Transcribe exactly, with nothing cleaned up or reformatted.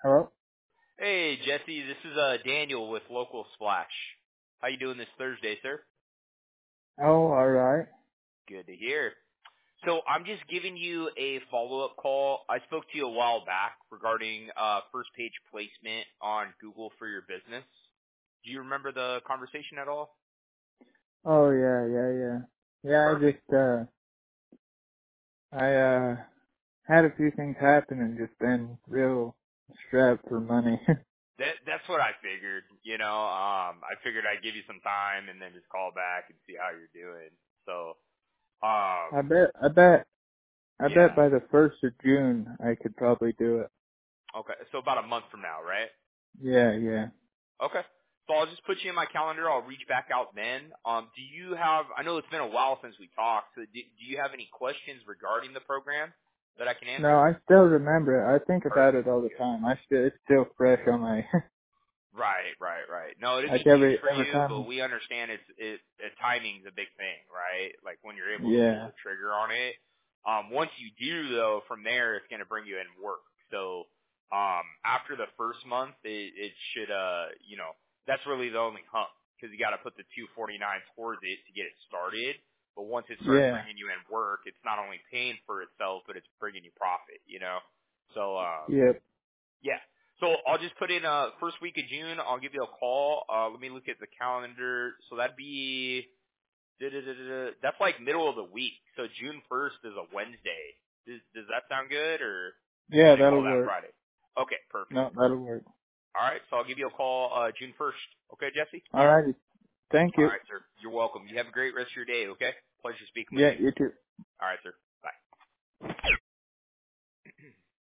Hello? Hey, Jesse, this is uh Daniel with Local Splash. How you doing this Thursday, sir? Oh, alright. Good to hear. So I'm just giving you a follow-up call. I spoke to you a while back regarding uh first page placement on Google for your business. Do you remember the conversation at all? Oh, yeah, yeah, yeah. Yeah, I Perfect. just, uh, I, uh, had a few things happen and just been real strapped for money. That that's what I figured. You know, um I figured I'd give you some time and then just call back and see how you're doing. So, I um bet, I bet, I bet yeah. by the first of June I could probably do it. Okay. So about a month from now, right? Yeah, yeah. Okay. So I'll just put you in my calendar. I'll reach back out then. Um, do you have? I know it's been a while since we talked. So do, do you have any questions regarding the program that I can No, answer? I still remember it. I think about Perfect. it all the time. I still, it's still fresh on my, Right, right, right. No, it'd be like huge every, for every you, but time. we understand it's it, it timing's a big thing, right? Like when you're able to pull Yeah, the trigger on it. Um, once you do though, from there it's going to bring you in work. So um, after the first month, it, it should, uh, you know, that's really the only hump because you got to put the two forty-nine towards it to get it started. But once it starts yeah. bringing you in work, it's not only paying for itself, but it's bringing you profit. You know, so um, Yep. yeah. So I'll just put in uh first week of June. I'll give you a call. Uh, let me look at the calendar. So that'd be da-da-da-da-da. That's like middle of the week. So June first is a Wednesday. Does does that sound good, or Yeah, should I call that'll that work. Friday? Okay, perfect, No, that'll perfect. work. All right. So I'll give you a call uh June first. Okay, Jesse. Alrighty. Thank All you. right, sir. You're welcome. You have a great rest of your day. Okay. Pleasure speaking with Yeah, you. you too. All right, sir.